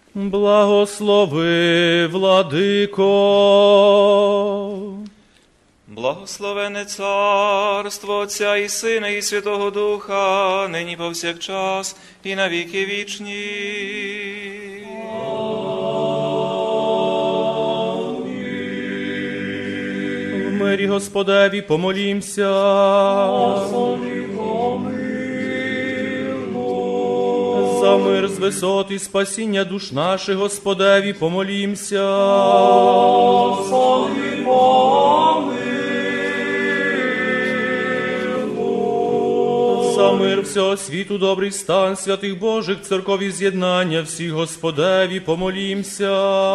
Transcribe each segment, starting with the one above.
Благослови, владико. Благословене царство Отця і Сина, і Святого Духа, нині повсякчас, і на віки вічні. В мирі Господеві помолімся. За мир з висот і спасіння душ наших, Господеві помолімся. За мир всього світу, добрий стан святих Божих, церков і з'єднання всіх, Господеві помолімся.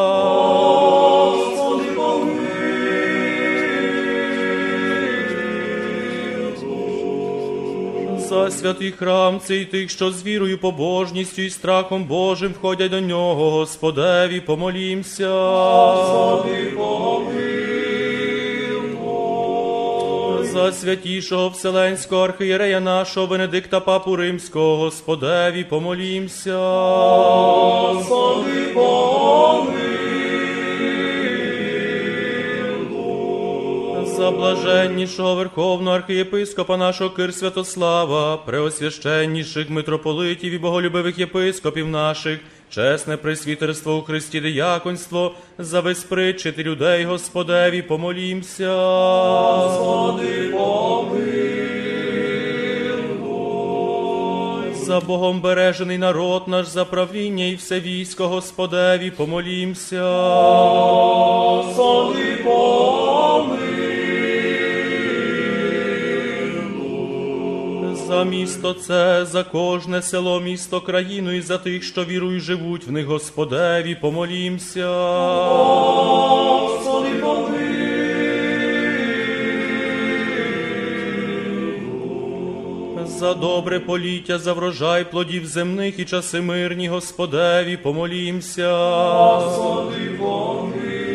За святий храм цей тих, що з вірою, побожністю і страхом Божим входять до нього, Господеві помолімся. За святішого Вселенського архієрея нашого Венедикта Папу Римського, Господеві помолімся. За блаженнішого Верховного архієпископа нашого Кир Святослава, преосвященніших митрополитів і боголюбивих єпископів наших, чесне пресвітерство у Христі дияконство, за безпричити людей, Господеві помолімся. Господи, помилуй. За Богом бережений народ наш, за правління і все військо, Господеві помолімся. Господи, помилуй. За місто це, за кожне село, місто, країну і за тих, що вірою живуть в них, Господеві помолімся. Господи, помилуй. За добре поліття, за врожай плодів земних і часи мирні, Господеві помолімся. Господи, помилуй.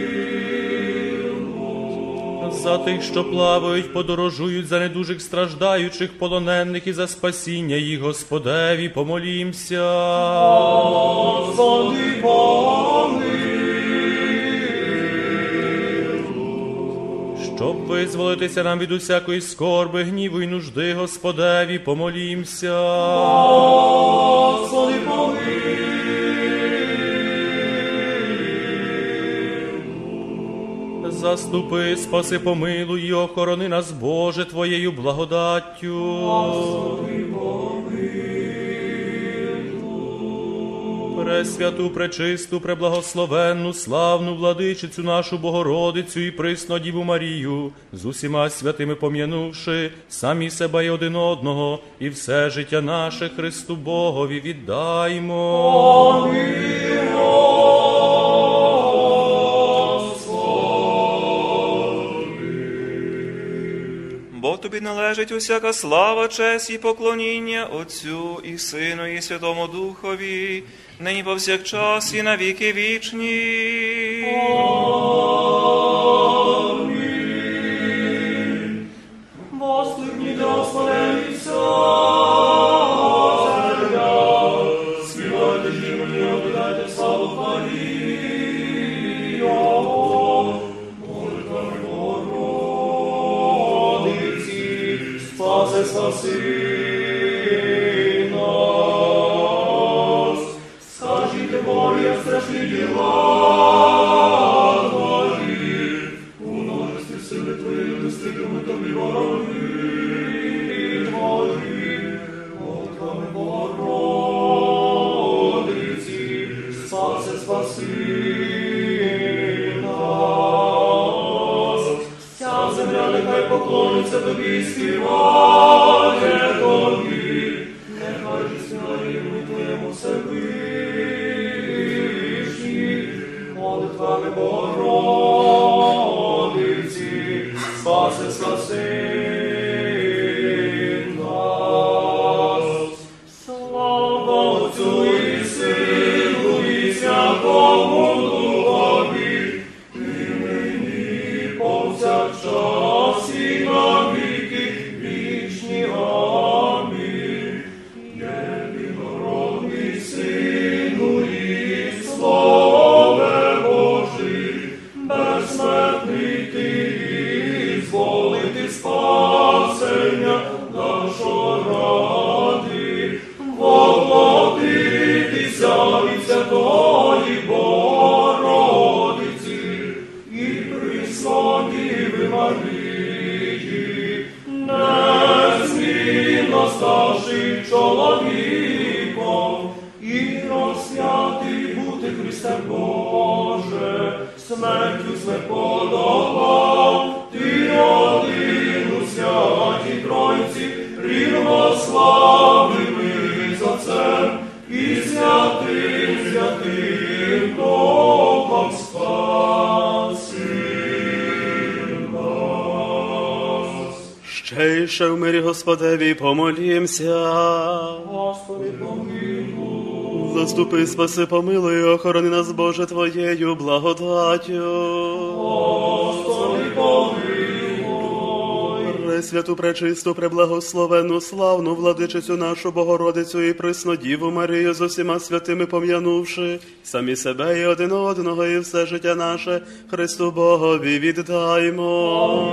За тих, що плавають, подорожують, за недужих страждаючих, полонених і за спасіння їх, Господеві помолімся. Господи, помилуй. Щоб визволитися нам від усякої скорби, гніву і нужди, Господеві помолімся. Господи, помилуй. Заступи, спаси, помилуй і охорони нас, Боже, Твоєю благодаттю. Господи, помилуй. Пресвяту, пречисту, преблагословенну, славну владичицю нашу Богородицю і присну Діву Марію, з усіма святими пом'янувши, самі себе і один одного, і все життя наше Христу Богові віддаймо. Амінь. Бо тобі належить усяка слава, честь і поклоніння Отцю і Сину і Святому Духові, нині повсякчас і на віки вічні. Амінь. Воскликніть, Господи, вся земля, співайте гімн, віддайте славу хвалі Його. Молитвами Богородиці, спаси, спаси нас. Скажіть Богу, як страшні діла Твої, у множестві сили Твої, нестигнемо Тобі вороги Твої. Молитвами Богородиці, спаси, спаси нас. Вся земля нехай поклониться Тобі і співає Тобі, нехай же співає імені Твоєму Всевишній. Молитвами Богородиці, спаси, спаси нас. Слава Отцю і Сину і Святому Духові, нині повсякчас і на віки вічні. Амінь. Єдинородний Сину і Слово Пресвятої Богородиці і Пресвятої Марії, незмінно ставши чоловіком, і розп'ятий бути Христе Боже, смертю смерть подолав, ти один у святій Тройці, рівнославними з Отцем і святим Духом спаси нас. Ще в мирі Господеві помолімся. Господи, помилуй. Заступи, спаси, помилуй, охорони нас, Боже, Твоєю благодаттю. Господи, помилуй. Пресвяту, пречисту, преблагословенну, славну владичицю нашу Богородицю і Преснодіву Марію з усіма святими пом'янувши, самі себе і один одного, і все життя наше Христу Богові віддаймо.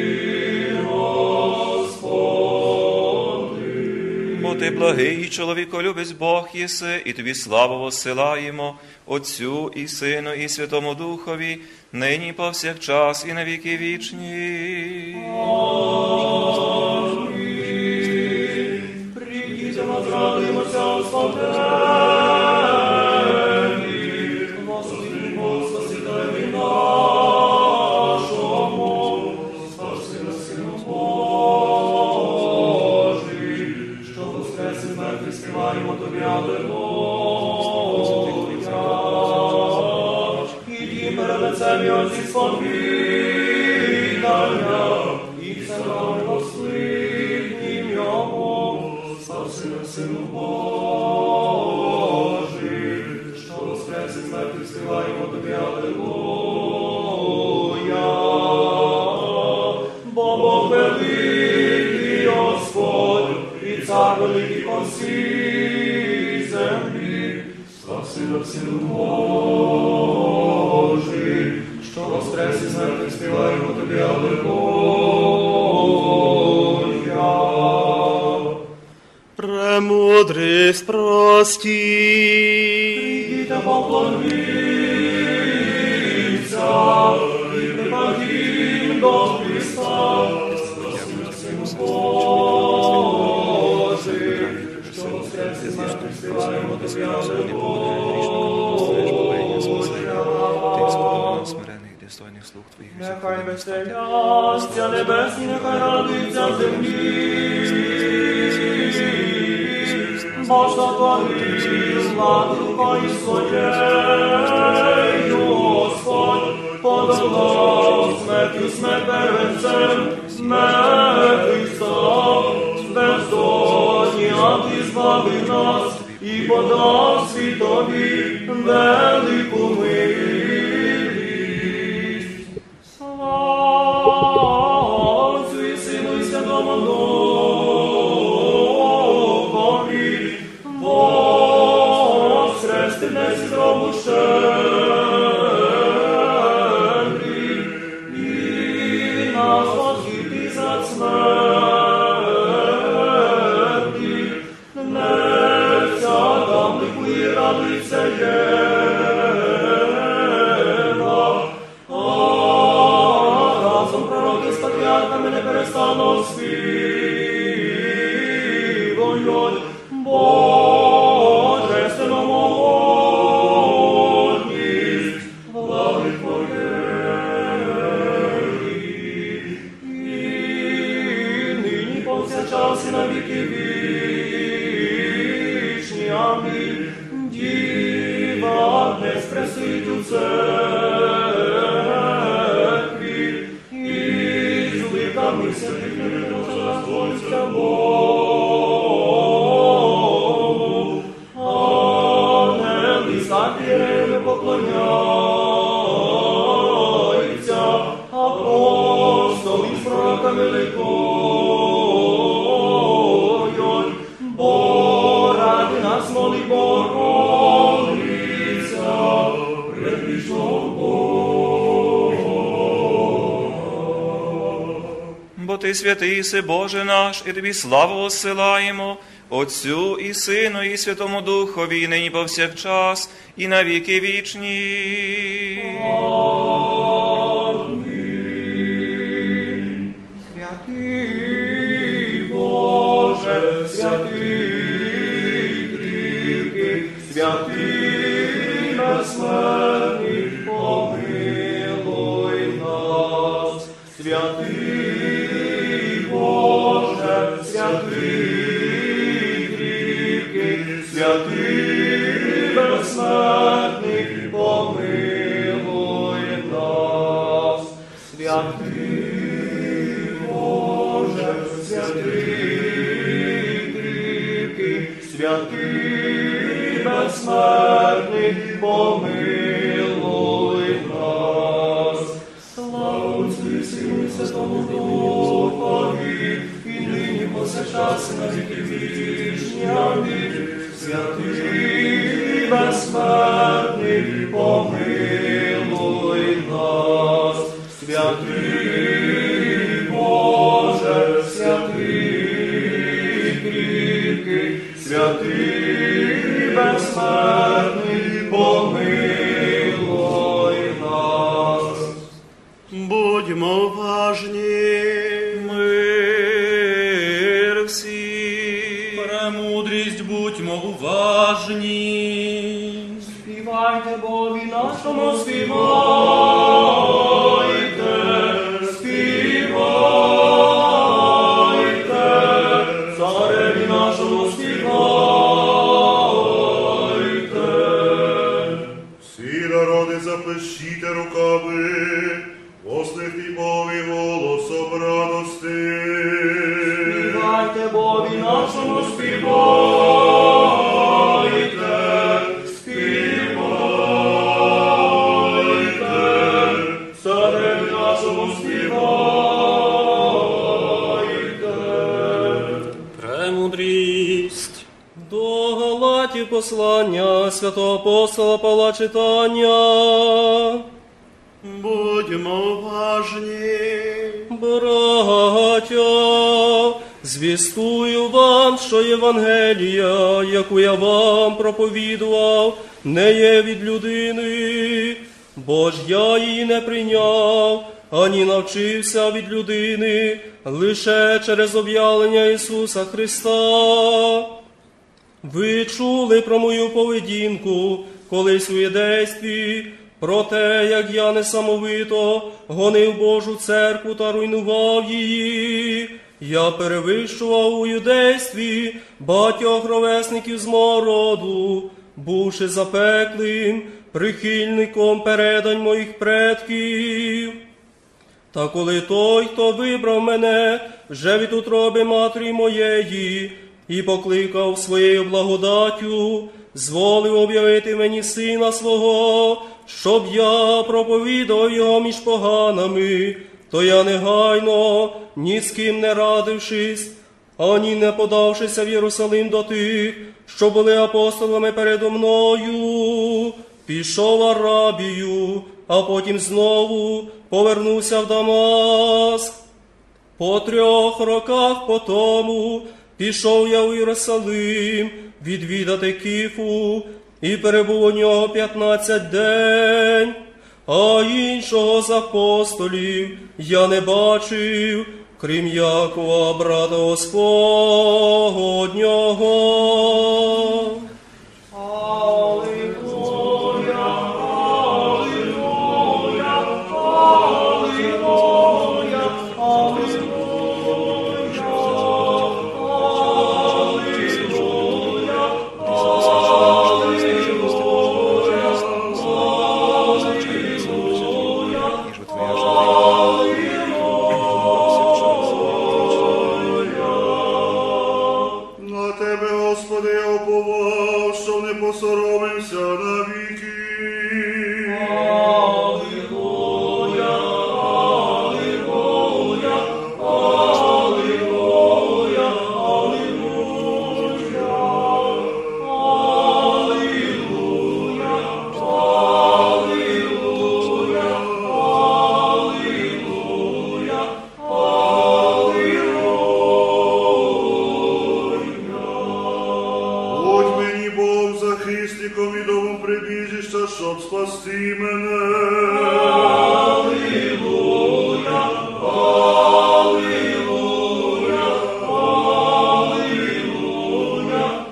Бо ти благий, чоловіколюбець Бог єси, і тобі славу воссилаємо, Отцю і Сину, і Святому Духові, нині повсякчас і на віки вічні. Прийдіть, возрадуємося, Господеві. Господи, Бог, Спасителеві нашому, спаси нас, Сину Божий, що воскрес із мертвих, співаємо Тобі, Алелуя. Ідім перед лицем і Отці сповідання, і все нам посліднім Йому, спаси нас, Сину Божий, що воскрес із мертвих, співаємо Тобі, Алелуя. Бо Бог великий Господь, і Цар великий по всій землі, спаси нас, Сину Божий, що воскрес із мертвих, співаємо Тобі, Алелуя. Премудрість прості. Прийдіть, поклоніться, і припадім до Христа, спаси нас, Сину Божий, що воскрес із мертвих, співаємо Тобі, Алелуя. Смирених, достойних слуг Твоїх. Нехай веселяться небесні, нехай радуються землі. Бо сотворив владу рукою своєю, Господь подолав смертю смерть первенцем, мертвих став, бездонні, а ти збавив нас і подав світові велику милість. Слава Отцю і Сину і Святому Духові, воскрести днес із гробу щедрі, і нас возвільнити за смерті, неця там ликує, радується Єва, а разом пророки з патріархами не перестануть співають, Божественну могутність влади Твоєї, і нині повсякчас і на віки вічні. Амінь. Діва не спресить у церкві, і з ликами святих не відноситься Богу. Ангели сапіями поклоняються, апостоли з пророками ликують, бо ради нас молить Богородиця, предвічного Бога. Бо ти святий си, Боже наш, і тобі славу воссилаємо, Отцю і Сину, і Святому Духові, і нині повсякчас, і на віки вічні. Святий Боже, святий кріпкий, святий безсмертний, помилуй нас. Святий Боже, святий кріпкий, святий безсмертний, помилуй нас. Святий Боже, святий кріпкий, святий безсмертний, помилуй нас. Слава Отцю і Сину і Святому Духові, і нині повсякчас і на віки вічні. Амінь. Святий безсмертний, помилуй нас. Святий Боже, святий кріпкий, святий безсмертний, помилуй нас. Будьмо уважні. Мир всім. Премудрість будьмо уважні. Співайте Богові нашому, співайте, співайте, цареві нашому співайте. Всі народи заплещіте руками, воскликніть Богові голосом радости. Співайте Богові нашому, співайте, співайте, цареві нашому співайте. Премудрість. До Галатів послання святого апостола Павла читання. Будьмо уважні. Браття, звістую вам, що Євангелія, яку я вам проповідував, не є від людини, бо ж я її не прийняв, ані навчився від людини, лише через об'явлення Ісуса Христа. Ви чули про мою поведінку колись у юдействі, про те, як я несамовито гонив Божу церкву та руйнував її. Я перевищував у юдействі багатьох ровесників з мого роду, бувши запеклим прихильником передань моїх предків. Та коли той, хто вибрав мене вже від утроби матері моєї і покликав своєю благодаттю, зволив об'явити мені сина свого, щоб я проповідав його між поганами, то я негайно, ні з ким не радившись, ані не подавшися в Єрусалим до тих, що були апостолами передо мною, пішов в Арабію, а потім знову повернувся в Дамаск. По 3 роках потому пішов я в Єрусалим відвідати Кифу, і перебув у нього 15 день, а іншого з апостолів я не бачив, крім Якова, брата Господнього. Алілуя, алілуя, алілуя, На тебе, Господи, я уповаю. прибіжища, щоб спасти мене. Алілуя, алілуя, алілуя,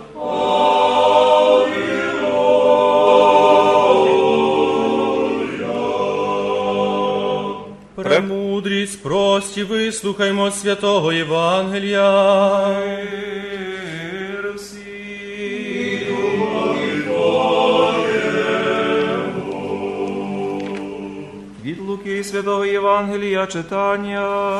алілуя. Премудрість прості, вислухаймо святого Євангелія. Мир всім. Від Луки святого Євангелія читання.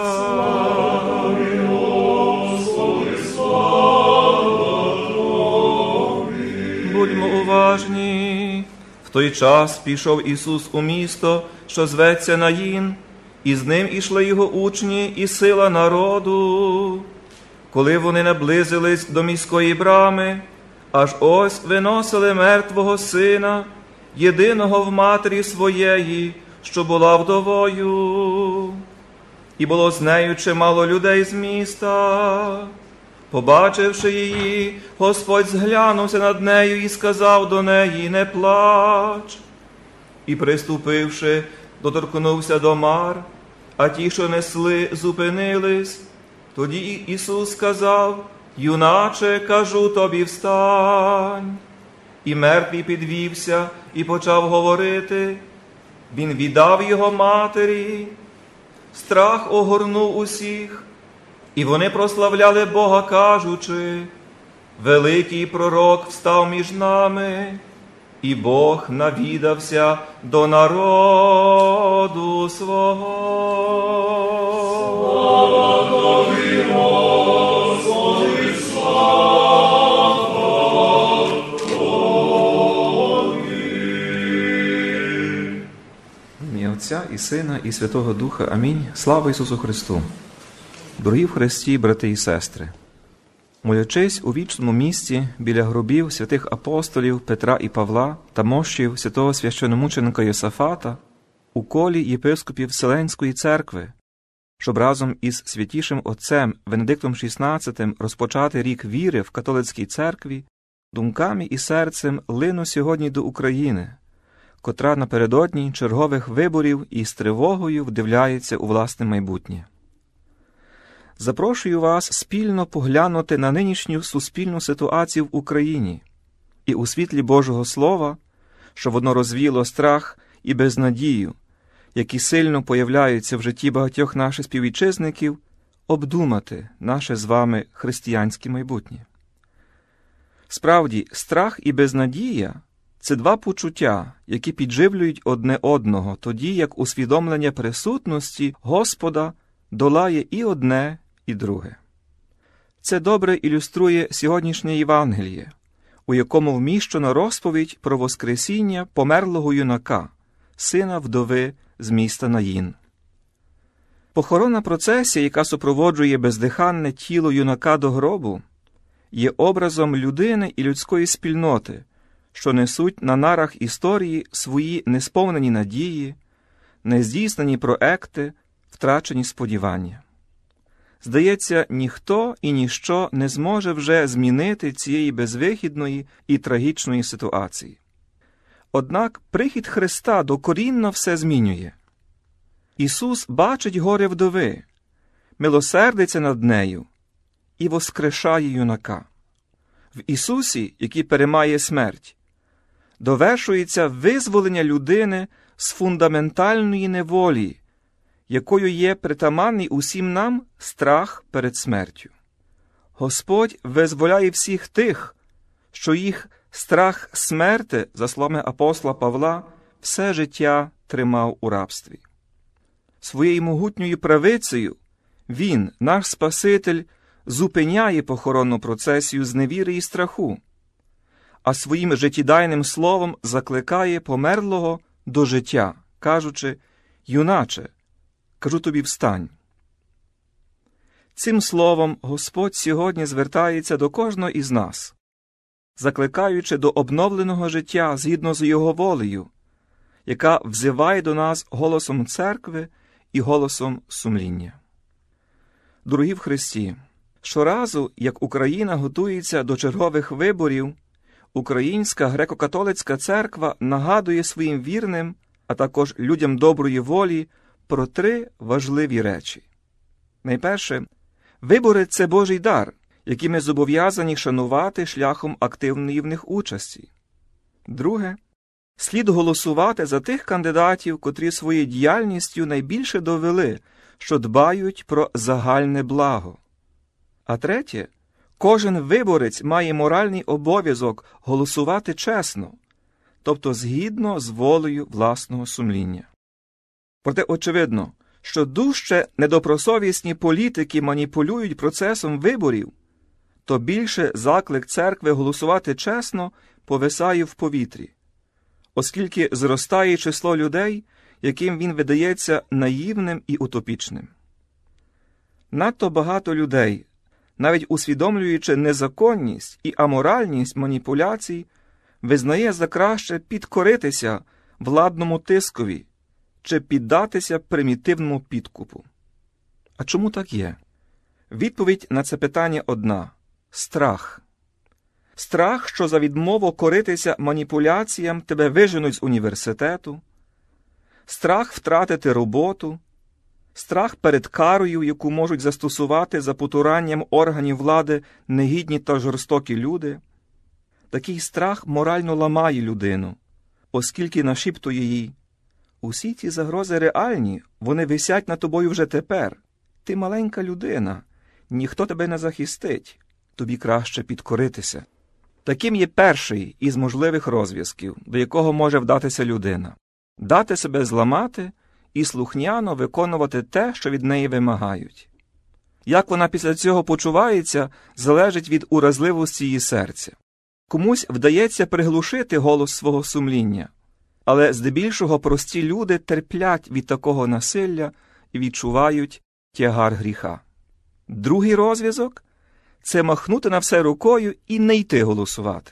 Будьмо уважні. В той час пішов Ісус у місто, що зветься Наїн, і з ним ішли його учні і сила народу. Коли вони наблизились до міської брами, аж ось виносили мертвого сина, єдиного в матері своєї, що була вдовою. І було з нею чимало людей з міста. Побачивши її, Господь зглянувся над нею і сказав до неї: «Не плач». І, приступивши, доторкнувся до мар, а ті, що несли, зупинились. Тоді Ісус сказав: «Юначе, кажу тобі, встань». І мертвий підвівся і почав говорити. Він віддав його матері. Страх огорнув усіх, і вони прославляли Бога, кажучи: «Великий пророк встав між нами, і Бог навідався до народу свого». В ім'я Отця і Сина, і Святого Духа. Амінь. Слава Ісусу Христу! Дорогі в Христі, брати і сестри! Молячись у вічному місті біля гробів святих апостолів Петра і Павла та мощів святого священомученика Йосафата у колі єпископів Вселенської церкви, щоб разом із святішим отцем Венедиктом XVI розпочати рік віри в католицькій церкві, думками і серцем лину сьогодні до України, котра напередодні чергових виборів і з тривогою вдивляється у власне майбутнє. Запрошую вас спільно поглянути на нинішню суспільну ситуацію в Україні і у світлі Божого Слова, що воно розвіяло страх і безнадію, які сильно появляються в житті багатьох наших співвітчизників, обдумати наше з вами християнське майбутнє. Справді, страх і безнадія – це два почуття, які підживлюють одне одного, тоді як усвідомлення присутності Господа долає і одне, і друге. Це добре ілюструє сьогоднішнє Євангеліє, у якому вміщено розповідь про воскресіння померлого юнака, сина вдови з міста Наїн. Похоронна процесія, яка супроводжує бездиханне тіло юнака до гробу, є образом людини і людської спільноти, що несуть на нарах історії свої несповнені надії, нездійснені проекти, втрачені сподівання. Здається, ніхто і ніщо не зможе вже змінити цієї безвихідної і трагічної ситуації. Однак прихід Христа докорінно все змінює. Ісус бачить горе вдови, милосердиться над нею і воскрешає юнака. В Ісусі, який перемагає смерть, довершується визволення людини з фундаментальної неволі, якою є притаманний усім нам страх перед смертю. Господь визволяє всіх тих, що їх страх смерти, за словами апостола Павла, все життя тримав у рабстві. Своєю могутньою правицею Він, наш Спаситель, зупиняє похоронну процесію з невіри і страху, а своїм життєдайним словом закликає померлого до життя, кажучи: «Юначе, кажу тобі, встань». Цим словом Господь сьогодні звертається до кожного із нас, закликаючи до обновленого життя згідно з Його волею, яка взиває до нас голосом церкви і голосом сумління. Дорогі в Христі, щоразу, як Україна готується до чергових виборів, Українська греко-католицька церква нагадує своїм вірним, а також людям доброї волі, про 3 важливі речі. Найперше, вибори – це Божий дар, який ми зобов'язані шанувати шляхом активної в них участі. Друге, слід голосувати за тих кандидатів, котрі своєю діяльністю найбільше довели, що дбають про загальне благо. А третє, кожен виборець має моральний обов'язок голосувати чесно, тобто згідно з волею власного сумління. Проте очевидно, що дужче недобросовісні політики маніпулюють процесом виборів, то більше заклик церкви голосувати чесно повисає в повітрі, оскільки зростає число людей, яким він видається наївним і утопічним. Надто багато людей, навіть усвідомлюючи незаконність і аморальність маніпуляцій, визнає за краще підкоритися владному тискові чи піддатися примітивному підкупу. А чому так є? Відповідь на це питання одна – страх. Страх, що за відмову коритися маніпуляціям тебе виженуть з університету, страх втратити роботу, страх перед карою, яку можуть застосувати за потуранням органів влади негідні та жорстокі люди. Такий страх морально ламає людину, оскільки нашіптує їй: усі ці загрози реальні, вони висять над тобою вже тепер. Ти маленька людина, ніхто тебе не захистить, тобі краще підкоритися. Таким є перший із можливих розв'язків, до якого може вдатися людина – дати себе зламати і слухняно виконувати те, що від неї вимагають. Як вона після цього почувається, залежить від уразливості її серця. Комусь вдається приглушити голос свого сумління, але здебільшого прості люди терплять від такого насилля і відчувають тягар гріха. Другий розв'язок – це махнути на все рукою і не йти голосувати.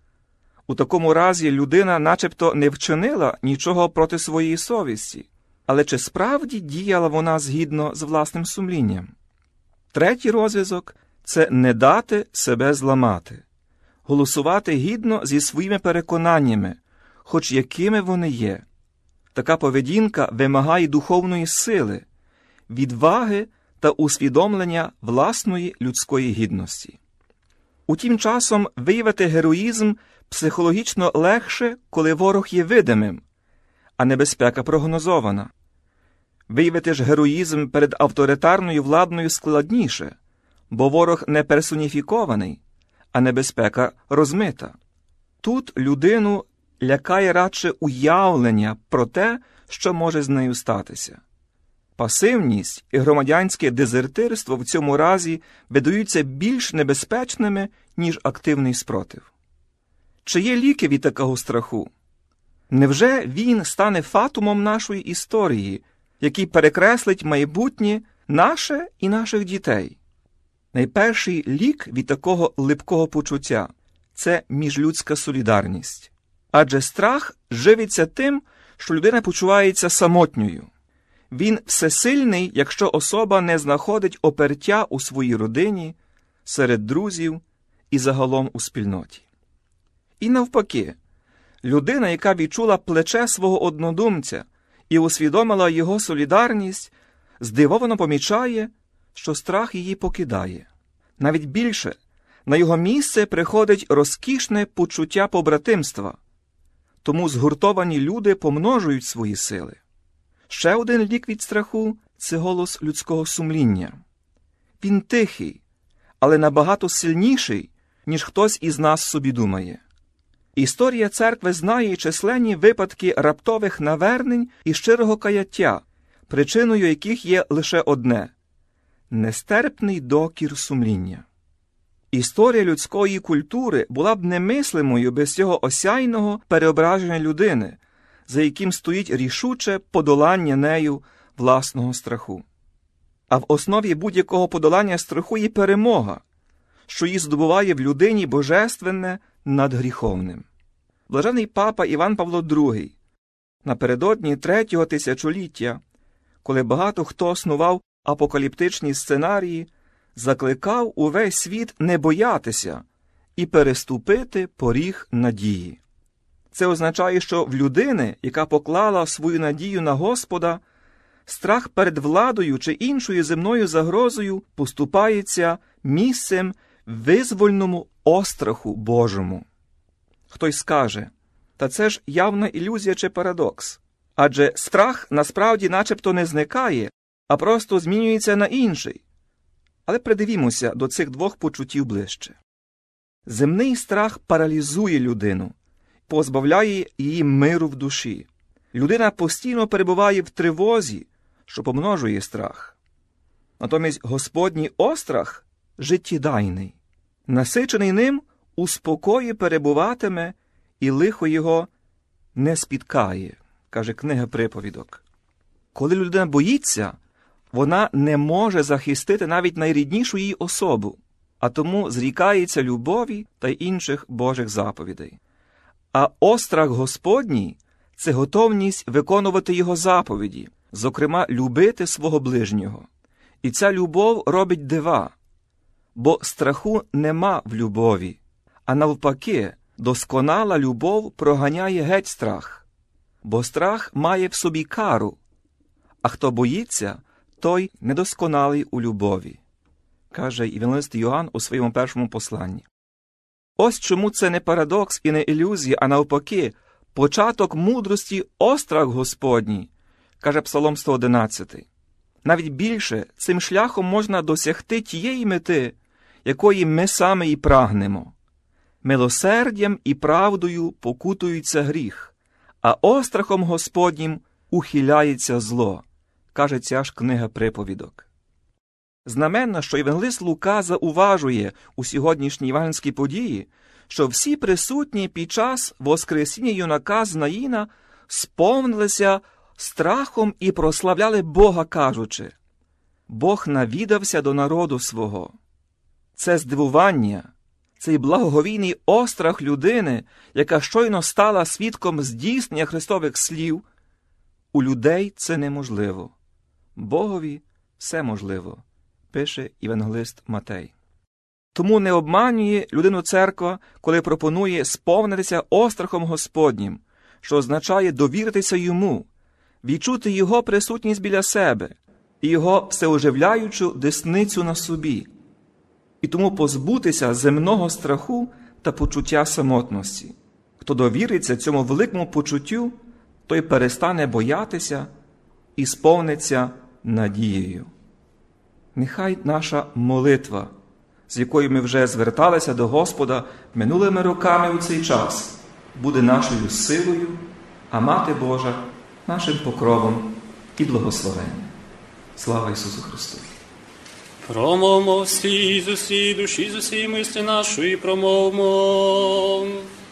У такому разі людина начебто не вчинила нічого проти своєї совісті, але чи справді діяла вона згідно з власним сумлінням? Третій розв'язок – це не дати себе зламати, голосувати гідно зі своїми переконаннями, хоч якими вони є. Така поведінка вимагає духовної сили, відваги та усвідомлення власної людської гідності. Утім, часом виявити героїзм психологічно легше, коли ворог є видимим, а небезпека прогнозована. Виявити ж героїзм перед авторитарною владою складніше, бо ворог не персоніфікований, а небезпека розмита. Тут людину лякає радше уявлення про те, що може з нею статися. Пасивність і громадянське дезертирство в цьому разі видаються більш небезпечними, ніж активний спротив. Чи є ліки від такого страху? Невже він стане фатумом нашої історії, який перекреслить майбутнє наше і наших дітей? Найперший лік від такого липкого почуття – це міжлюдська солідарність. Адже страх живиться тим, що людина почувається самотньою. Він всесильний, якщо особа не знаходить опертя у своїй родині, серед друзів і загалом у спільноті. І навпаки, людина, яка відчула плече свого однодумця і усвідомила його солідарність, здивовано помічає, що страх її покидає. Навіть більше, на його місце приходить розкішне почуття побратимства, тому згуртовані люди помножують свої сили. Ще один лік від страху – це голос людського сумління. Він тихий, але набагато сильніший, ніж хтось із нас собі думає. Історія церкви знає численні випадки раптових навернень і щирого каяття, причиною яких є лише одне – нестерпний докір сумління. Історія людської культури була б немислимою без цього осяйного переображення людини, за яким стоїть рішуче подолання нею власного страху. А в основі будь-якого подолання страху є перемога, що її здобуває в людині божественне над гріховним. Блажений папа Іван Павло II напередодні 3-го тисячоліття, коли багато хто снував апокаліптичні сценарії, закликав увесь світ не боятися і переступити поріг надії. Це означає, що в людини, яка поклала свою надію на Господа, страх перед владою чи іншою земною загрозою поступається місцем визвольному остраху Божому. Хтось скаже, та це ж явна ілюзія чи парадокс. Адже страх насправді начебто не зникає, а просто змінюється на інший. Але придивімося до цих двох почуттів ближче. Земний страх паралізує людину, позбавляє її миру в душі. Людина постійно перебуває в тривозі, що помножує страх. Натомість Господній острах життєдайний. Насичений ним у спокої перебуватиме, і лихо його не спіткає, каже книга Приповідок. Коли людина боїться, вона не може захистити навіть найріднішу її особу, а тому зрікається любові та інших Божих заповідей. А острах Господній – це готовність виконувати Його заповіді, зокрема, любити свого ближнього. І ця любов робить дива, бо страху нема в любові, а навпаки, досконала любов проганяє геть страх, бо страх має в собі кару, а хто боїться, той недосконалий у любові, каже євангелист Йоанн у своєму першому посланні. Ось чому це не парадокс і не ілюзія, а навпаки, початок мудрості острах Господній, каже Псалом 111. Навіть більше, цим шляхом можна досягти тієї мети, якої ми саме і прагнемо. Милосердям і правдою покутується гріх, а острахом Господнім ухиляється зло, каже ця ж книга Приповідок. Знаменно, що євангелист Лука зауважує у сьогоднішній євангельській події, що всі присутні під час воскресіння юнака з Наїна сповнилися страхом і прославляли Бога, кажучи: «Бог навідався до народу свого». Це здивування, цей благоговійний острах людини, яка щойно стала свідком здійснення Христових слів, у людей це неможливо. Богові все можливо, пише євангелист Матей. Тому не обманює людину церква, коли пропонує сповнитися острахом Господнім, що означає довіритися Йому, відчути Його присутність біля себе і Його всеоживляючу десницю на собі, і тому позбутися земного страху та почуття самотності. Хто довіриться цьому великому почуттю, той перестане боятися і сповниться надією. Нехай наша молитва, з якою ми вже зверталися до Господа минулими роками у цей час, буде нашою силою, а Мати Божа – нашим покровом і благословенням. Слава Ісусу Христу! Промовмо всі з усієї душі, з усієї мислі нашої промовмо.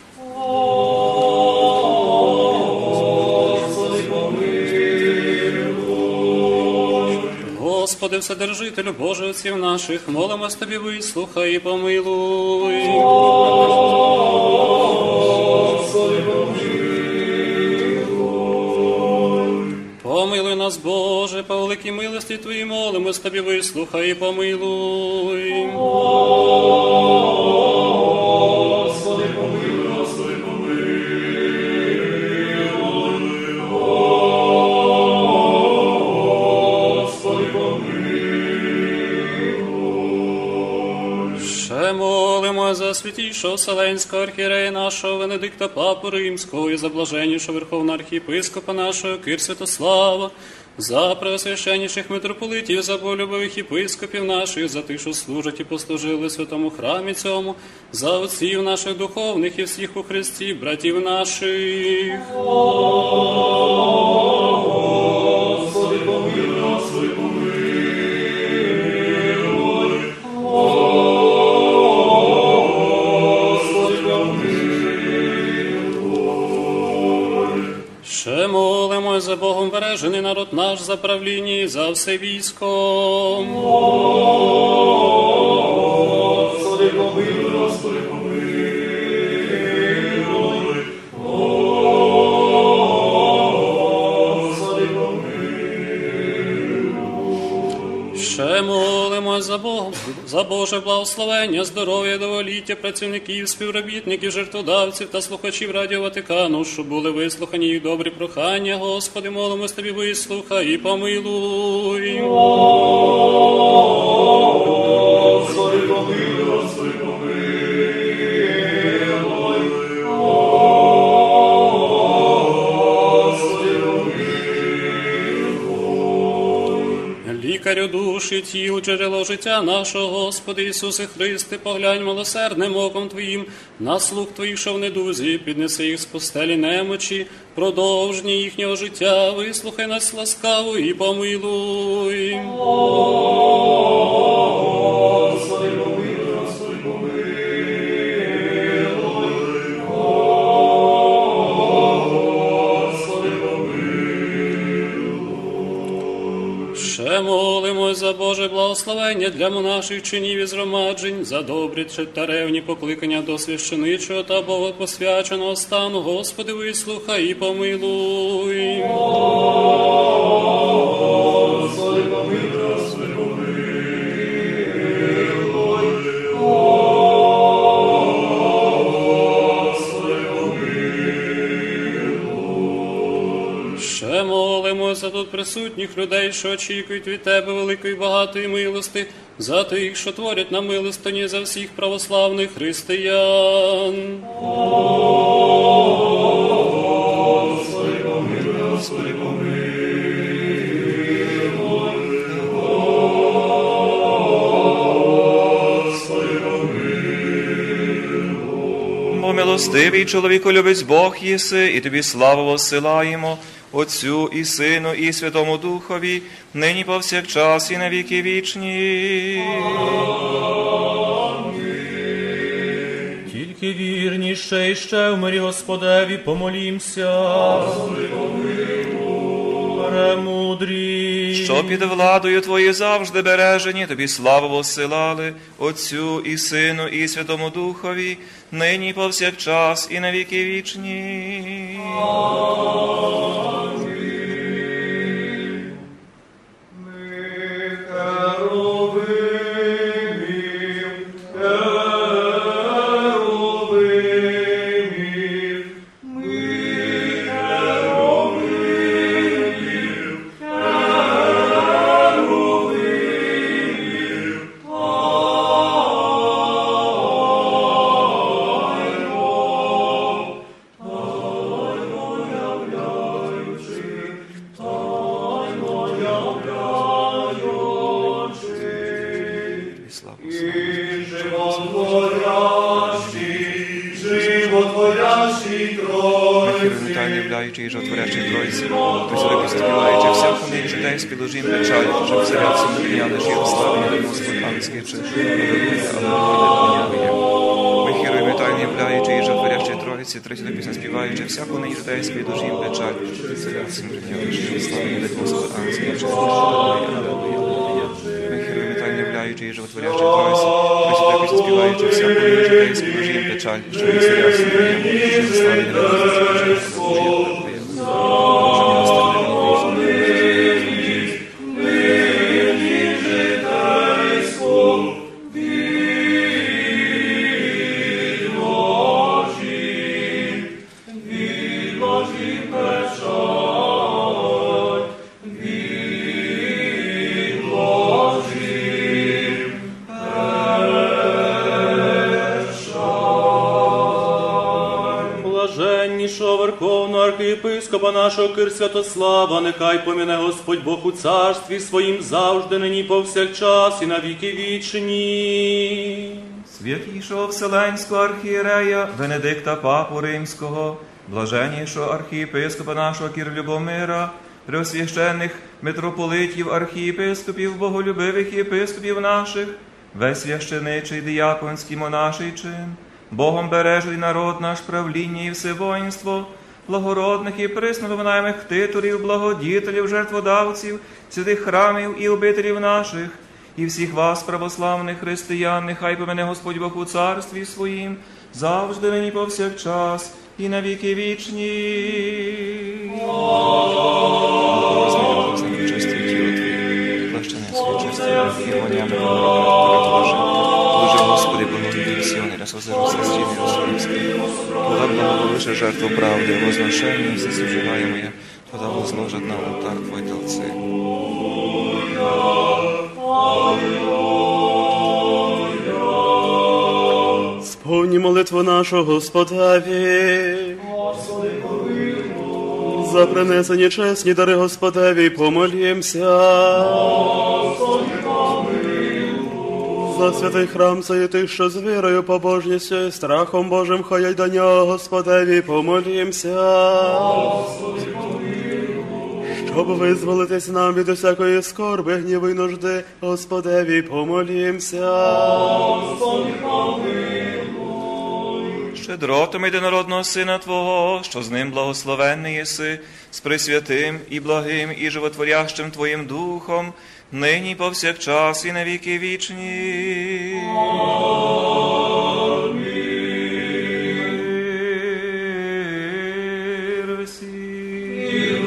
Господи, Вседержителю Боже отців наших, молимось Тобі, вислухай і помилуй. Господи, помилуй. Помилуй нас, Боже, по великій милості Твоїй, молимось Тобі, вислухай і помилуй. Господи, помилуй, Господи, помилуй. Господи, помилуй. Ще молимо за святішого Вселенського архієрея нашого Венедикта Папу Римського і за блаженнішого Верховного архієпископа нашого Кир Святослава, за преосвященніших митрополитів, за болюбових єпископів наших, за тих, що служать і послужили в святому храмі цьому, за отців наших духовних і всіх у Христі, братів наших. Господи, помилуй, Господи, помилуй. Ще молимо за Богом бережений народ наш, за правління і за все військо. Господи, помилуй, Господи, помилуй. Господи, помилуй. Ще молимо молимось за Боже благословення, здоров'я, довголіття працівників, співробітників, жертводавців та слухачів Радіо Ватикану, щоб були вислухані їх добрі прохання. Господи, молимось Тобі, вислухай і помилуй. Господи, помилуй, Господи, помилуй. Лікарю душі, тіл, джерело життя нашого, Господи Ісусе Христе, поглянь милосердним оком Твоїм на слуг Твоїх, що в недузі, піднеси їх з постелі немочі, продовжні їхнього життя, вислухай нас ласкаво і помилуй. Господи, помилуй, Господи, помилуй. Ще молимось за Боже благословення для монаших чинів і згромаджень, за добрі та ревні покликання до священичого та богопосвяченого стану. Господи, вислухай і помилуй. Господи, помилуй, Господи, помилуй. Ще молимось за тут присутніх людей, що очікують від Тебе великої багатої милости, за тих, що творять на милостині, за всіх православних християн. Господи, помилуй, Господи, помилуй. Бо милостивий чоловіколюбець Бог єси, і Тобі славу воссилаємо, Отцю і Сину, і Святому Духові, нині повсякчас і на віки вічні. Тільки вірні ще і ще в мирі Господеві помолімся. Премудрі. Що під владою Твоєю завжди бережені, Тобі славу воссилали, Отцю і Сину, і Святому Духові, нині повсякчас і на віки вічні. Являючи животворящий Тройці, Пресвятий поступіваючи всяку нині житей, спідложім печаль, щоб все ряд всім прийняли жив, славі, на Господь Ангельський чи Аллилуйя, Аллилуйя. Ми хіруємо тайні являючи животворящий Тройці, Тройці пісня співаючи всяку нині житей, спідложім печаль, щоб все ряд всім прийняли жив, славі, на Господь Ангельський чи Аллилуйя. Ми хіруємо тайні являючи животворящий Тройці, Тройці пісня співаючи всяку нині житей, спідложім печаль, щоб все ряд всім прийняли жив, славі, на Господь Ангельський. Верховного архієпископа нашого Кир Святослава, нехай поміне Господь Бог у царстві своїм завжди, нині повсякчас і на віки вічні. Святішого Вселенського архієрея Венедикта Папу Римського, блаженнішого архієпископа нашого Кир Любомира, преосвященних митрополитів, архієпископів, боголюбивих єпископів наших, весь священичий, діяконський, монаший чин, Богом бережний народ наш, правління і всевоїнство, благородних і присно-виминаємих титулів, благодітелів, жертводавців, святих храмів і обителів наших, і всіх вас, православних християн, нехай помине Господь Бог у царстві своїм, завжди, нині повсякчас, і на віки вічні. Чисті тіло Твоє, плащане свічисті, і вонями принесши жертву правды, возношение все соживаемое, туда возложат на алтарь Твой толцы. Сповні молитву нашу Господеві. За принесені чесні дари Господеві помолімся. За святий храм цей тих, що з вірою, побожністю і страхом Божим ходять до нього, Господеві помолімся. Щоб визволитись нам від усякої скорби, гніву й нужди, Господеві помолімся. Щедротами єдинородного Сина Твого, що з ним благословенний єси, з пресвятим і благим і животворящим Твоїм Духом, нині повсякчас і на віки вічні. Мир всім.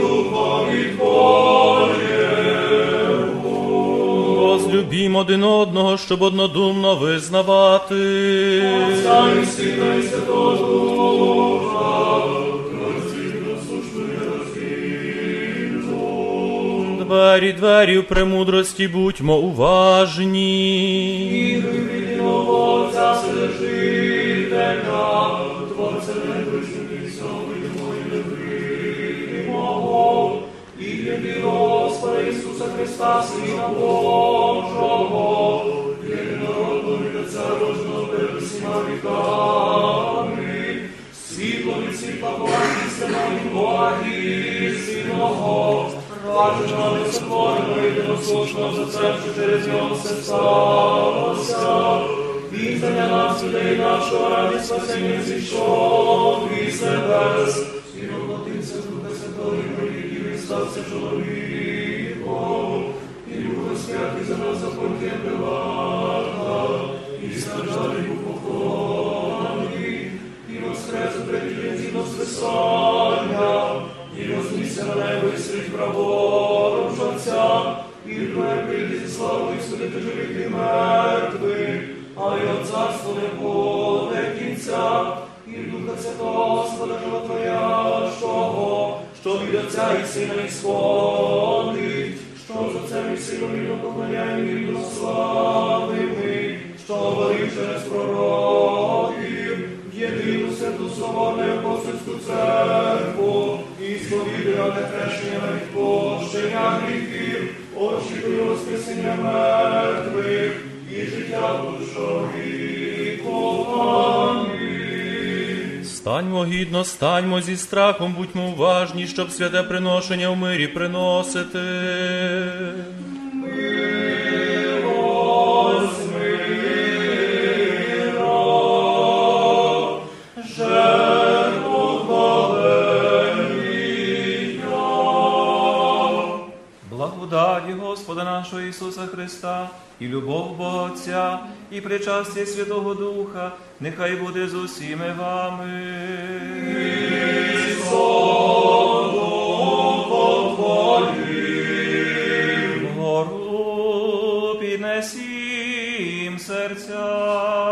Возлюбім один одного, щоб однодумно визнавати. Двері в премудрості будьмо уважні. Господа Ісуса Христа, Сина Божого, єдинородного від Отця рожденого перед усіма віками, світло від світла Бога, істина від Бога істинного, радженого несотвореного, єдиносушного за Цем, що через нього все сталося, віддання нас, людей нашого, раді спасення зійшов із небес, і воплотився з Духа Святого, і стався чоловіком, і був розп'ятий за нас Понтія Пилата, і стражданий був похований, і воскрес у третій день згідно з Писання, і вознісся на небо і сидить праворуч Отця, і вдруге прийде зі славою судити живих і мертвих, а його царство не буде кінця, і Духа Святого Господа Животворящого, що від Отця і Сина ісходить, що з Отцем і Сином і поклоняємо і благославими, що говорив через пророків, єдину святу соборну апостольську церкву, і сповідує одне хрещення на відпущення гріхів, очікує воскресіння мертвих і життя будущого віку. Амінь. Станьмо гідно, станьмо зі страхом, будьмо уважні, щоб святе приношення в мирі приносити. Благодаті Господа нашого Ісуса Христа, і любов Бога Отця, і причастя Святого Духа, нехай буде з усіми вами. Вгору піднесім серця.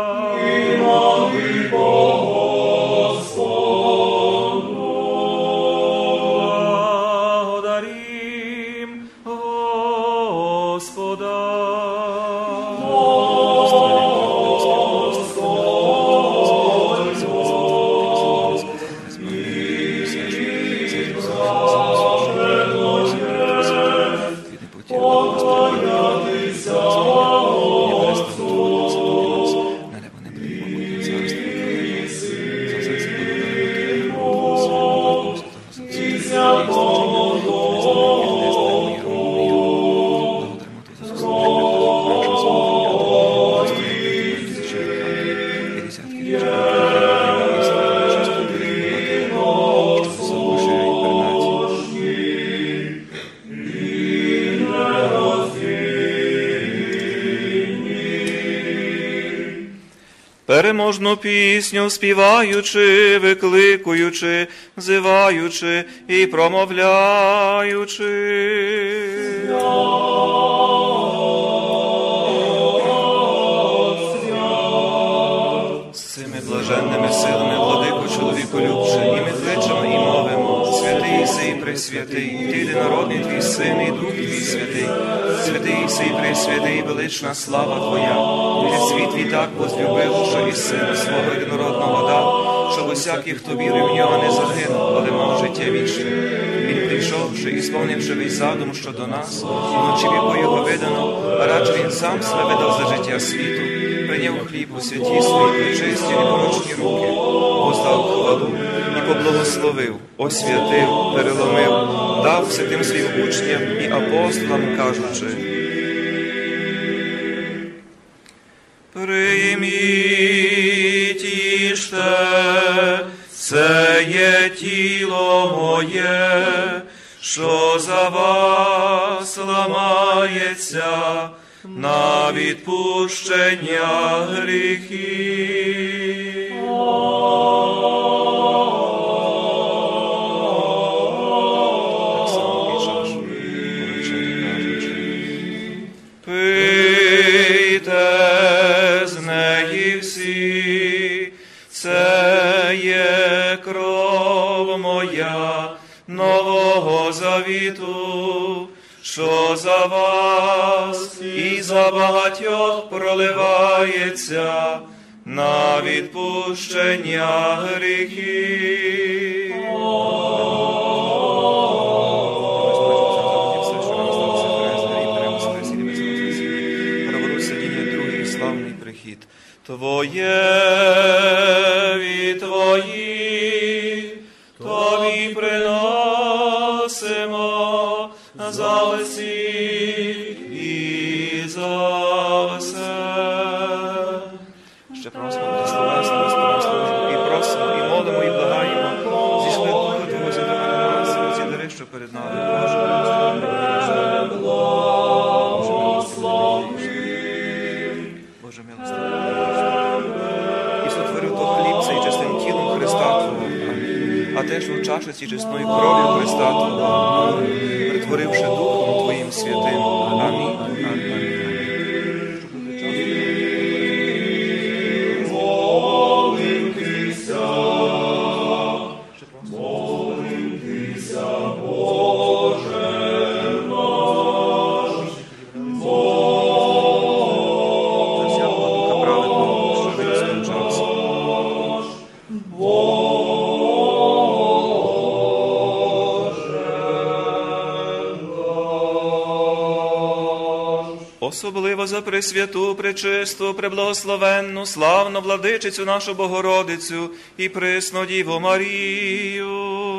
Благодарім Господа. Переможну пісню співаючи, викликуючи, взиваючи і промовляючи. З цими блаженними силами, владико, чоловіколюбче, і єси і пресвятий, ти єдинородний твій Син, і Дух твій святий, святий єси і пресвятий, і велична слава Твоя. Ти світ твій так возлюбив, що і Сина свого єдинородного дав, щоб усякий, хто вірив в нього, не загинув, але мав життя вічне. Він прийшовши і сповнивши весь задум щодо нас, вночі віку його видано, а радше він сам себе видав за життя світу, прийняв хліб у святі свої пречисті і непорочні руки, воздав хвалу і поблагословив, освятив, переломив, дав святим своїм учням і апостолам, кажучи: прийміть, їжте, це є тіло моє, що за вас ламається на відпущення гріхів. Так само і чашу величати, кажучи: пийте з неї всі, це є кров моя нового завіту, що за вас і за багатьох проливається на відпущення гріхів. Переворуть сидіння другий славний прихід. Твоє від Твоїх Тобі приносимо за усіх і за все. Ще просимо благословенства Господа службу, і просимо, і молимо, і благаємо, зійшли Духа Твого за нас, ці дари, що перед нами, Боже. Боже милостивий, і сотворив то хліб цей чесним тілом Христа Твого, а теж у чашиці чесною кров'ю Христа Твого, притворивши Духом Твоїм святим. Амінь. Амінь. Особливо за пресвяту, пречисту, преблагословенну, славну владичицю нашу Богородицю і пресну Діву Марію.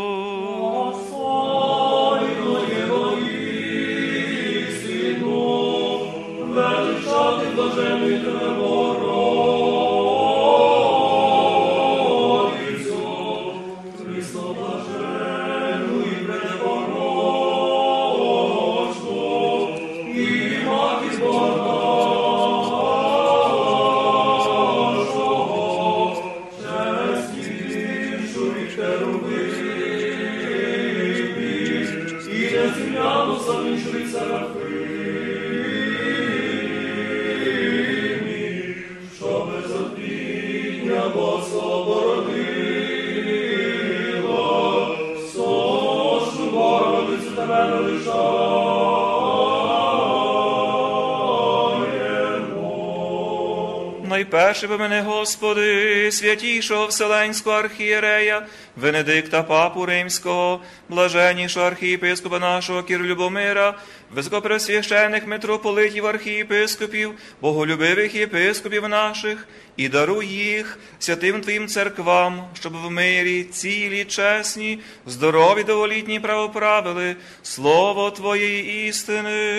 Найперше помяни, Господи, святішого Вселенського архієрея, Венедикта Папу Римського, блаженнішого архієпископа нашого Кір Любомира, високопресвящених митрополитів архієпископів, боголюбивих єпископів наших, і даруй їх святим Твоїм церквам, щоб в мирі, цілі, чесні, здорові, довголітні правоправили слово Твоєї істини.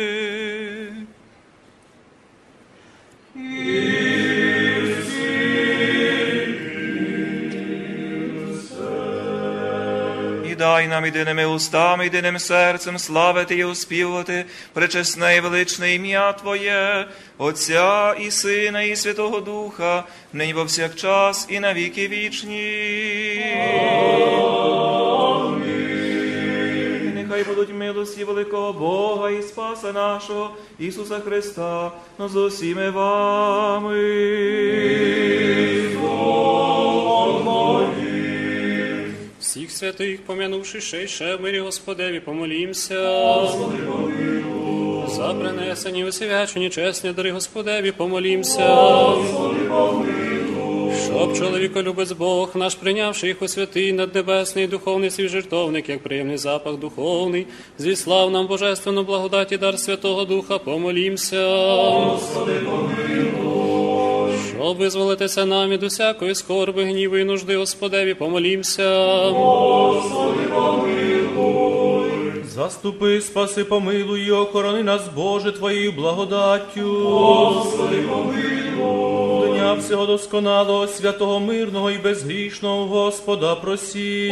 І дай нам єдиними устами, єдиним серцем славити і оспівувати пречесне і величне ім'я Твоє, Отця і Сина, і Святого Духа, нині повсякчас і на віки вічні. І нехай будуть милості великого Бога і Спаса нашого, Ісуса Христа, з усіми вами. Всіх святих, пом'янувши ще в мирі Господеві, помолімся. За принесені освячені чесні дари Господеві, помолімся. Щоб чоловіколюбець Бог наш, прийнявши їх у святий наднебесний духовний свій жертовник, як приємний запах духовний, зіслав нам божественну благодать і дар Святого Духа, помолімся. Щоб визволитися нам від усякої скорби, гніву і нужди, Господеві, помолімся. Заступи, спаси, помилуй і охорони нас, Боже, Твоєю благодаттю. Господи, помилуй. Дня всього досконалого, святого, мирного і безгрішного Господа просі.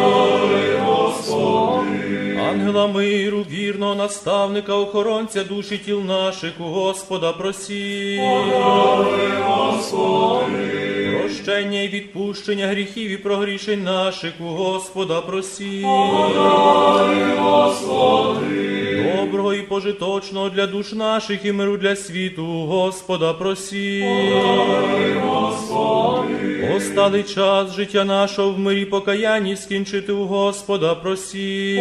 Ангела миру, вірного наставника, охоронця душі тіл наших, у Господа просі. Прощення і відпущення гріхів і прогрішень наших, у Господа просі. Доброго і пожиточного для душ наших і миру для світу, у Господа просі. Осталий час життя нашого в мирі покаянні скінчити, у Господа просі.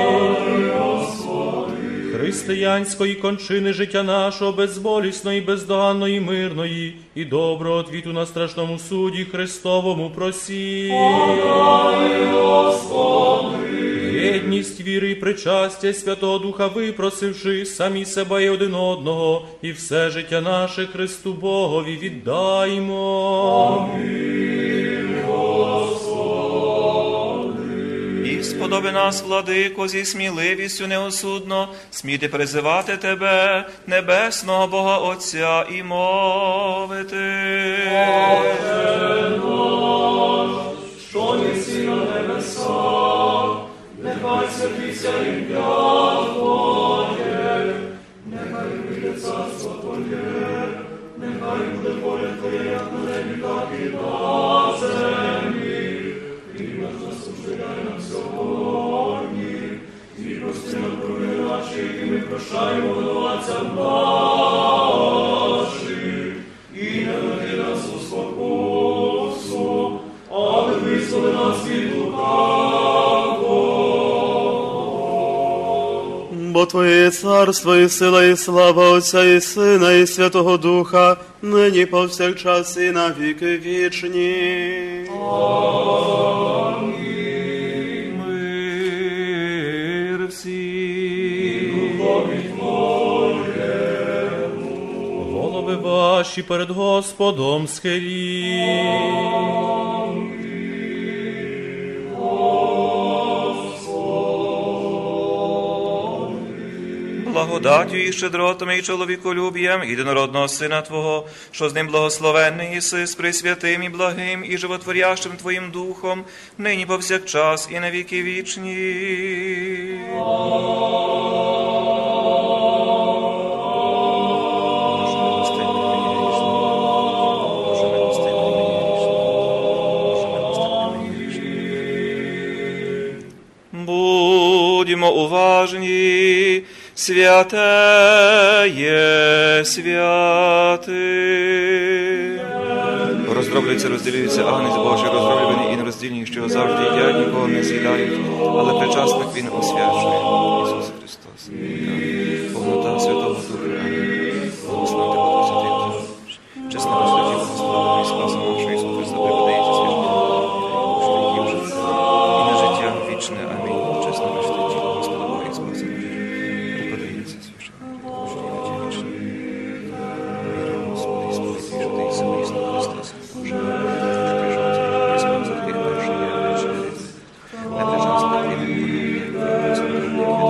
Християнської кончини життя нашого безболісної, бездоганної, мирної і доброго отвіту на страшному суді Христовому просі. Єдність віри і причастя Святого Духа випросивши, самі себе і один одного, і все життя наше Христу Богові віддаймо. І сподоби нас, владико, зі сміливістю неосудно сміти призивати Тебе, небесного Бога Отця, і мовити. Отче наш, що єси на небесах, нехай святиться ім'я Твоє, нехай прийде царство Твоє, нехай буде воля Твоя, як на небі, так і на землі. Хліб наш насущний нам сьогодні, і прости нам провини наші, і ми прощаємо винуватцям нашим, і не веди нас у спокусу, але визволи нас від лукавого. Бо Твоє є царство, і сила, і слава Отця, і Сина, і Святого Духа, нині повсякчас, і на віки вічні. Мир всім. Голови ваші перед Господом схиліть. Благодаттю і щедротами і чоловіколюб'ям єдинородного Сина Твого, що з ним благословенний єси, з пресвятим і благим і животворящим Твоїм Духом, нині повсякчас і на віки вічні. Будьмо уважні, святеє святим. Роздроблюється, розділюється агнець Божий, роздроблюваний і нероздільний, що завжди їдять, нікого не з'їдають, але причасник він освячує. Ісус Христос. Повнота Святого Духа. Благословити Бога Святий. Чесно Господі, Господи, і спаса нашого Ісуса Христа, припадається священним. І на життя вічне. Амінь. Чесно Господі, Господи, Бога і спаса нашого. Припадається священним. Вірю, Господи, і сповідь, що Ти Ісус Христос, Боже, Христос, за таких перших є речі. Не причасник він,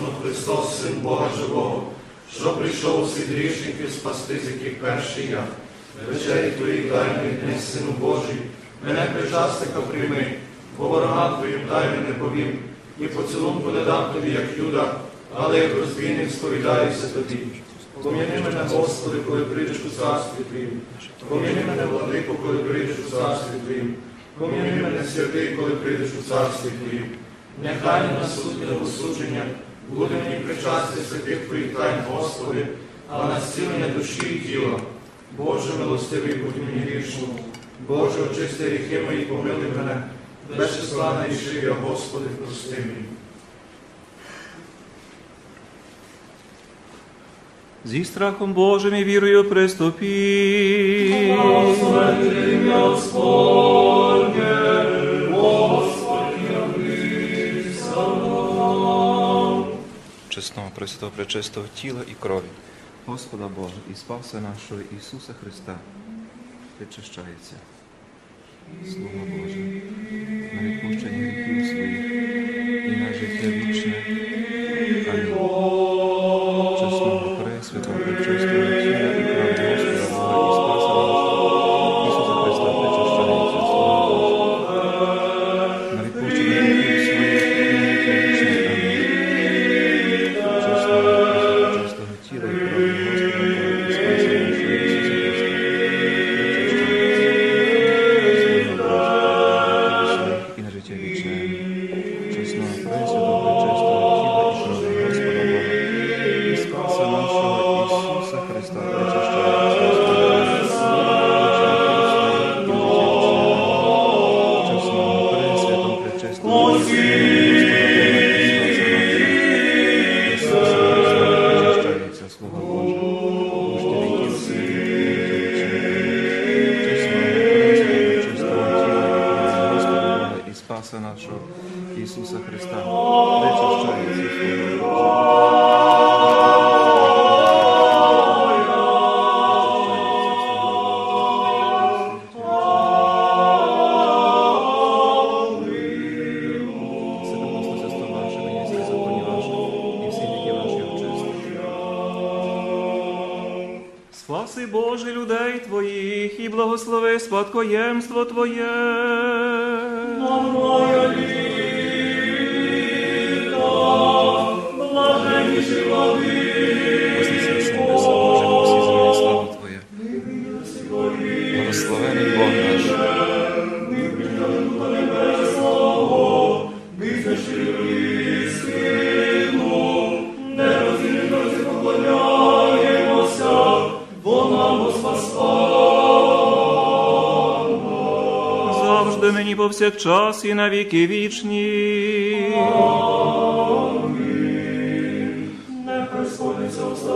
воістину Христос, Син Бога Живого, що прийшов у світ грішників спасти, з яких перший я. Вечері Твоїх дай мені дні, Сину Божий, мене причасника прийми, бо ворогам Твоїм тайни не повім, і поцілунку не дам Тобі, як Юда, але як розбійник сповідаюся Тобі. Пом'яни мене, Господи, коли прийдеш у царстві Твоїм. Пом'яни мене, Владико, коли прийдеш у царстві Твоїм. Пом'яни мене, святий, коли прийдеш у царстві Твоїм. Нехай не на суд і на осудження буде мені причастя святих Твоїх тайн, Господи, а на зцілення душі і тіла. Боже, милостивий, будь мені грішному. Боже, очисти гріхи мої, помилуй мене. Без числа найшив я, Господи, прости мені. Зі страхом Божим і вірою приступі. Благословенне ім'я Господнє, Господь явився нам. Чесного, Пресвятого, Пречистого тіла і крові Господа Бога і Спаса нашого Ісуса Христа причащається. Слава Боже, на відпущення гріхів своїх і на життя вічне. Амінь. Чесного, Пресвятого, Пречистого тіла і крові Господа Бога і Спаса нашого Ісуса Христа причащається. Слава Боже, на відпущення гріхів своїх і на життя вічне. Амінь. Чесного, Пречистого тіла і крові Господа Бога і Спаса нашого Ісуса Христа. І на життя вічне. Чесного, Пресвятого, Пречистого тіла і крові Господа Бога і Спаса нашого Ісуса Христа причащається. Чесного, Пресвятого, Пречистого тіла і крові причащається. Слава Боже, пушти віків світу і на життя вічне. Чесного, Пресвятого, Пречистого тіла і крові Господа Бога і Спаса нашого Ісуса Христа причащається. Слава Спаси, Боже, людей Твоїх і благослови спадкоємство Твоє. Моя літа, блаженніші влади, Вознесися небеса, Боже, по всій землі слава Твоя. Благословений Бог наш. Завжди нині повсякчас і на віки вічні. нехай сходиться уста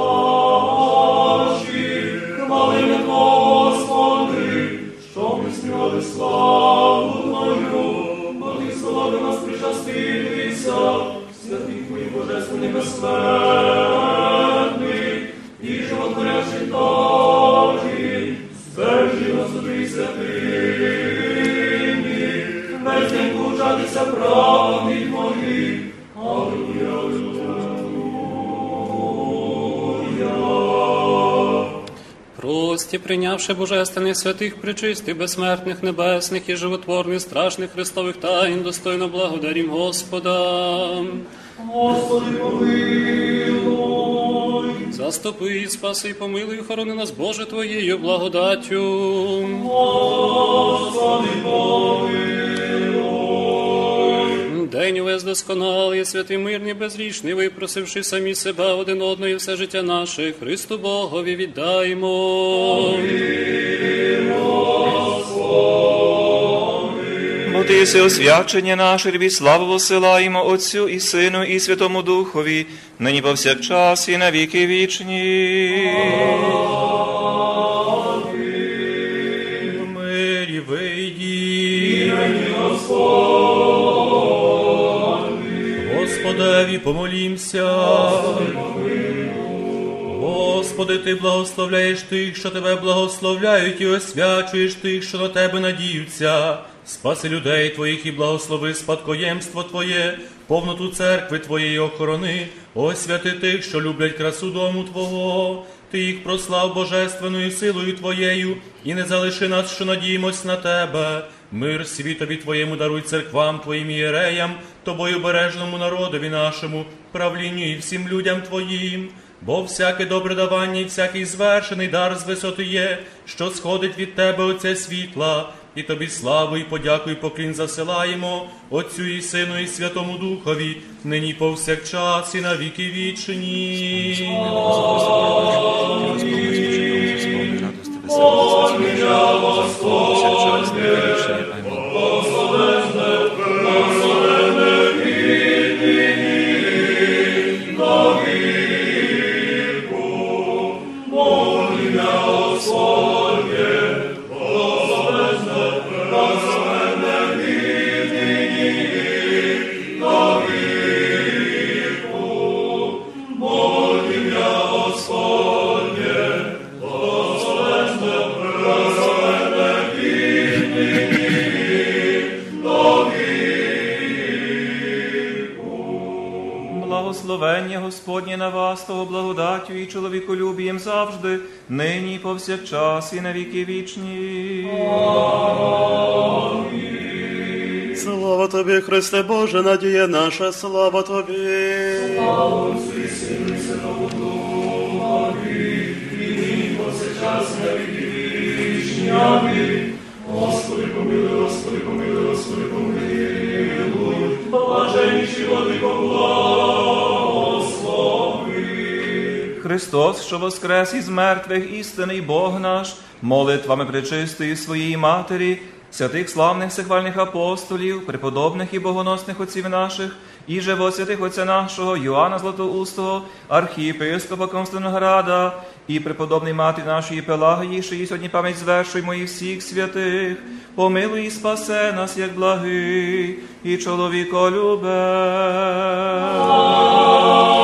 наші, хвали ім'я Твого, Господи, що ми співали славу Твою, бо Ти слова до нас причастилися, святих Твоїх божественних безсмертних, і животворящих Твої, збережи нас у Твоїй святині, весь день повчатися правді Твої. Аллилуйя, аллилуйя. Прості, прийнявши божественних святих, пречистих, безсмертних, небесних і животворних, страшних Христових тайн, достойно благодарім Господа. Господи, помилуй. Заступи, спаси і помилуй, охорони нас, Боже, Твоєю благодаттю. Господи, помилуй. День увесь досконалий, святий, мирний, безрічний, випросивши самі себе один одного і все життя наше, Христу Богові віддаймо. Бо Ти єси освячення наше, Тобі славу посилаємо Отцю і Сину і Святому Духові, нині повсякчас і на віки вічні. В мирі вийді, Господеві помолімся. Господи, Ти благословляєш тих, що Тебе благословляють, і освячуєш тих, що на Тебе надіються. Спаси людей Твоїх і благослови спадкоємство Твоє, повноту церкви Твоєї охорони, освяти тих, що люблять красу дому Твого. Ти їх прослав божественною силою Твоєю, і не залиши нас, що надіємось на Тебе. Мир світові Твоєму даруй церквам Твоїм ієреям, Тобою бережному народові нашому, правлінню і всім людям Твоїм. Бо всяке добре давання і всякий звершений дар з висоти є, що сходить від Тебе, Отця світла, і Тобі славу і подяку і поклін засилаємо, Отцю і Сину і Святому Духові, нині повсякчас і на віки вічні. Благословення Господнє на вас, того благодаттю і чоловіколюбієм завжди, нині і повсякчас і на віки вічні. Слава Тобі, Христе Боже, надія наша, слава Тобі. Слава Отцю і Сину і Святому Духові, і нині і повсякчас і на віки вічні. Амінь. Господи, помилуй, Господи, помилуй, Господи, помилуй. Блаженніший владико, благослови. Христос, що воскрес із мертвих, істинний Бог наш, молитвами пречистої своєї Матері, святих славних всехвальних апостолів, преподобних і богоносних отців наших, і живосвятих отця нашого Йоанна Златоустого, архієпископа Константинограда, і преподобний матері нашої Пелагії, що її сьогодні пам'ять звершуємо, і всіх святих, помилуй і спасе нас, як благий і чоловіколюбець.